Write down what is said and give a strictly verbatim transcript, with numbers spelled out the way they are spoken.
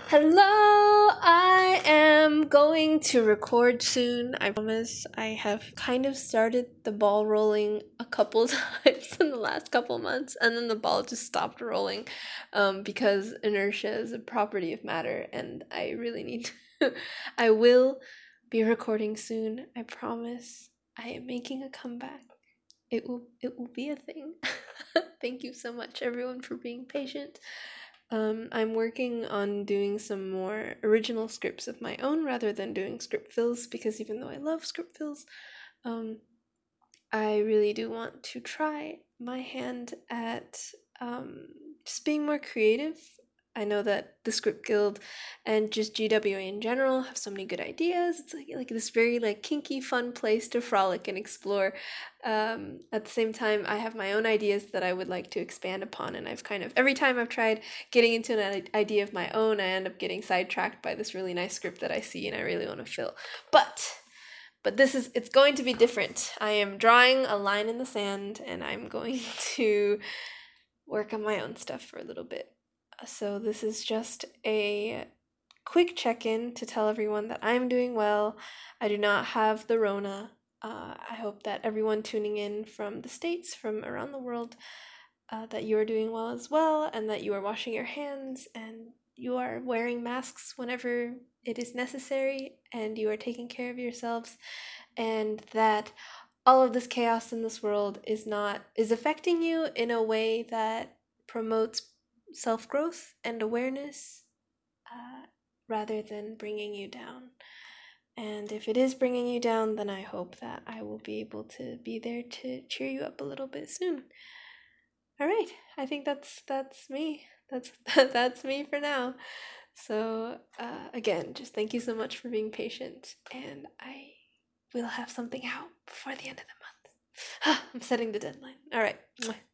Hello, I am going to record soon. I promise. I have kind of started the ball rolling a couple times in the last couple months, and then the ball just stopped rolling um, because inertia is a property of matter, and I really need to. I will be recording soon. I promise. I am making a comeback. It will. It will be a thing. Thank you so much, everyone, for being patient. Um, I'm working on doing some more original scripts of my own rather than doing script fills because even though I love script fills, um, I really do want to try my hand at um, just being more creative. I know that the Script Guild and just G W A in general have so many good ideas. It's like, like this very like kinky, fun place to frolic and explore. Um, at the same time, I have my own ideas that I would like to expand upon, and I've kind of every time I've tried getting into an idea of my own, I end up getting sidetracked by this really nice script that I see and I really want to fill. But but this is it's going to be different. I am drawing a line in the sand and I'm going to work on my own stuff for a little bit. So this is just a quick check-in to tell everyone that I'm doing well. I do not have the Rona. Uh, I hope that everyone tuning in from the States, from around the world, uh, that you are doing well as well, and that you are washing your hands and you are wearing masks whenever it is necessary, and you are taking care of yourselves, and that all of this chaos in this world is not is affecting you in a way that promotes self-growth and awareness, uh, rather than bringing you down. And if it is bringing you down, then I hope that I will be able to be there to cheer you up a little bit soon. All right, I think that's that's me. That's that's me for now. So uh, again, just thank you so much for being patient, and I will have something out before the end of the month. I'm setting the deadline. All right.